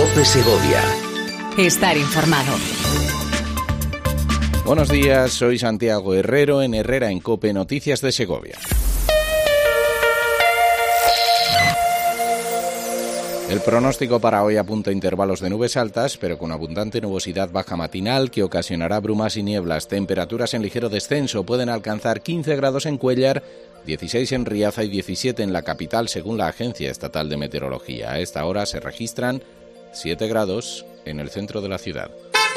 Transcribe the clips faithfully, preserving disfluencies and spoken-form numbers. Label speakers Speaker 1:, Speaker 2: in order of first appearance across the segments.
Speaker 1: COPE Segovia.
Speaker 2: Estar informado.
Speaker 3: Buenos días, soy Santiago Herrero en Herrera en COPE Noticias de Segovia. El pronóstico para hoy apunta a intervalos de nubes altas, pero con abundante nubosidad baja matinal que ocasionará brumas y nieblas. Temperaturas en ligero descenso, pueden alcanzar quince grados en Cuéllar, dieciséis en Riaza y diecisiete en la capital, según la Agencia Estatal de Meteorología. A esta hora se registran siete grados en el centro de la ciudad.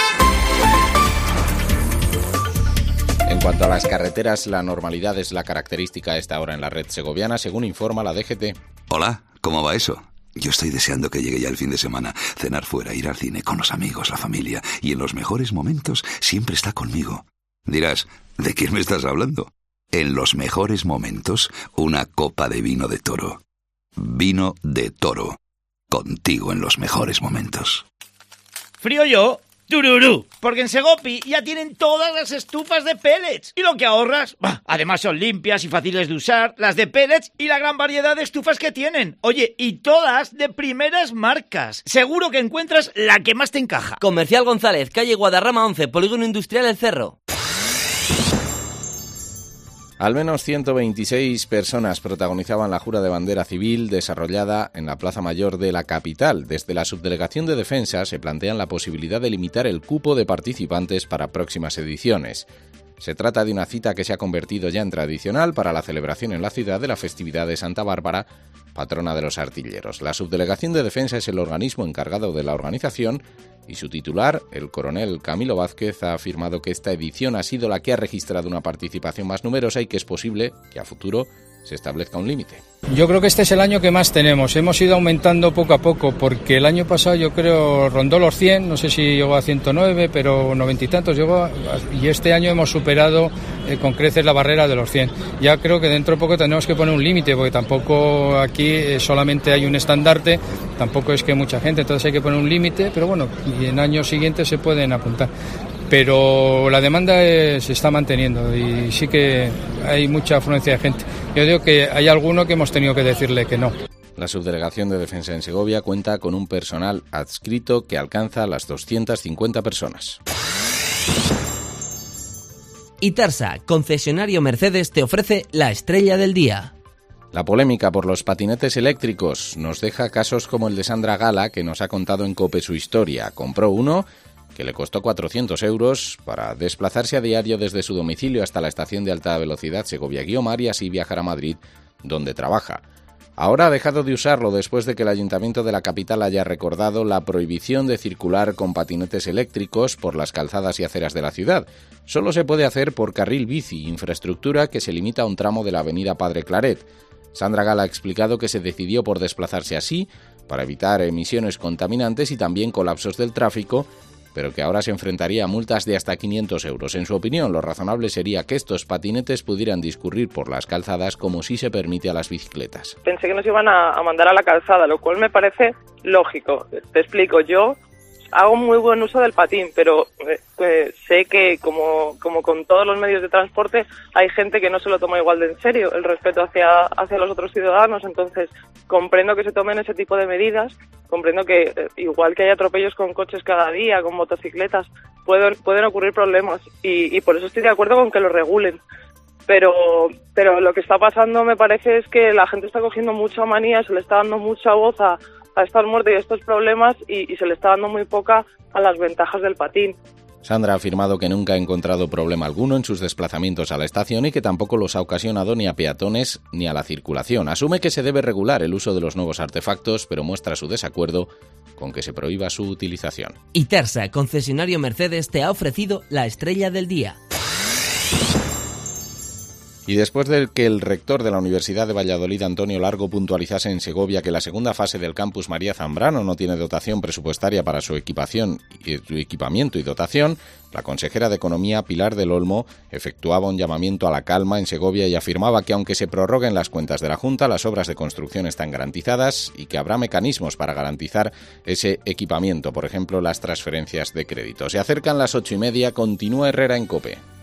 Speaker 3: En cuanto a las carreteras, la normalidad es la característica a esta hora en la red segoviana, según informa la D G T.
Speaker 4: Hola, ¿cómo va eso? Yo estoy deseando que llegue ya el fin de semana, cenar fuera, ir al cine con los amigos, la familia, y en los mejores momentos siempre está conmigo. Dirás, ¿de quién me estás hablando? En los mejores momentos, una copa de vino de Toro. Vino de Toro. Contigo en los mejores momentos.
Speaker 5: ¿Frío yo? ¡Tururú! Porque en Segopi ya tienen todas las estufas de pellets. Y lo que ahorras, bah, además son limpias y fáciles de usar, las de pellets y la gran variedad de estufas que tienen. Oye, y todas de primeras marcas. Seguro que encuentras la que más te encaja.
Speaker 6: Comercial González, calle Guadarrama once, Polígono Industrial El Cerro.
Speaker 3: Al menos ciento veintiséis personas protagonizaban la jura de bandera civil desarrollada en la Plaza Mayor de la capital. Desde la Subdelegación de Defensa se plantean la posibilidad de limitar el cupo de participantes para próximas ediciones. Se trata de una cita que se ha convertido ya en tradicional para la celebración en la ciudad de la festividad de Santa Bárbara, patrona de los artilleros. La Subdelegación de Defensa es el organismo encargado de la organización y su titular, el coronel Camilo Vázquez, ha afirmado que esta edición ha sido la que ha registrado una participación más numerosa y que es posible que a futuro se establezca un límite.
Speaker 7: Yo creo que este es el año que más tenemos. Hemos ido aumentando poco a poco, porque el año pasado yo creo rondó los cien, no sé si llegó a ciento nueve, pero noventa y tantos llegó, a, y este año hemos superado eh, con creces la barrera de los cien. Ya creo que dentro de poco tenemos que poner un límite, porque tampoco aquí eh, solamente hay un estandarte, tampoco es que mucha gente, entonces hay que poner un límite, pero bueno, y en años siguientes se pueden apuntar. Pero la demanda es, se está manteniendo y sí que hay mucha afluencia de gente. Yo digo que hay alguno que hemos tenido que decirle que no.
Speaker 3: La Subdelegación de Defensa en Segovia cuenta con un personal adscrito que alcanza las doscientas cincuenta personas.
Speaker 6: Itarsa, concesionario Mercedes, te ofrece la estrella del día.
Speaker 3: La polémica por los patinetes eléctricos nos deja casos como el de Sandra Gala, que nos ha contado en COPE su historia. Compró uno que le costó cuatrocientos euros para desplazarse a diario desde su domicilio hasta la estación de alta velocidad Segovia-Guiomar y así viajar a Madrid, donde trabaja. Ahora ha dejado de usarlo después de que el Ayuntamiento de la capital haya recordado la prohibición de circular con patinetes eléctricos por las calzadas y aceras de la ciudad. Solo se puede hacer por carril bici, infraestructura que se limita a un tramo de la avenida Padre Claret. Sandra Gala ha explicado que se decidió por desplazarse así, para evitar emisiones contaminantes y también colapsos del tráfico, pero que ahora se enfrentaría a multas de hasta quinientos euros. En su opinión, lo razonable sería que estos patinetes pudieran discurrir por las calzadas como si se permite a las bicicletas.
Speaker 8: Pensé que nos iban a, a mandar a la calzada, lo cual me parece lógico. Te explico, yo hago muy buen uso del patín, pero eh, eh, sé que como, como con todos los medios de transporte hay gente que no se lo toma igual de en serio el respeto hacia, hacia los otros ciudadanos, entonces comprendo que se tomen ese tipo de medidas, comprendo que eh, igual que hay atropellos con coches cada día, con motocicletas, pueden, pueden ocurrir problemas y, y por eso estoy de acuerdo con que lo regulen. Pero, pero lo que está pasando me parece es que la gente está cogiendo mucha manía, se le está dando mucha voz a a estar muerto y a estos problemas y, y se le está dando muy poca a las ventajas del patín.
Speaker 3: Sandra ha afirmado que nunca ha encontrado problema alguno en sus desplazamientos a la estación y que tampoco los ha ocasionado ni a peatones ni a la circulación. Asume que se debe regular el uso de los nuevos artefactos, pero muestra su desacuerdo con que se prohíba su utilización.
Speaker 6: Itarsa, concesionario Mercedes, te ha ofrecido la estrella del día.
Speaker 3: Y después de que el rector de la Universidad de Valladolid, Antonio Largo, puntualizase en Segovia que la segunda fase del campus María Zambrano no tiene dotación presupuestaria para su equipación, su equipamiento y dotación, la consejera de Economía, Pilar del Olmo, efectuaba un llamamiento a la calma en Segovia y afirmaba que aunque se prorroguen las cuentas de la Junta, las obras de construcción están garantizadas y que habrá mecanismos para garantizar ese equipamiento, por ejemplo, las transferencias de crédito. Se acercan las ocho y media, continúa Herrera en COPE.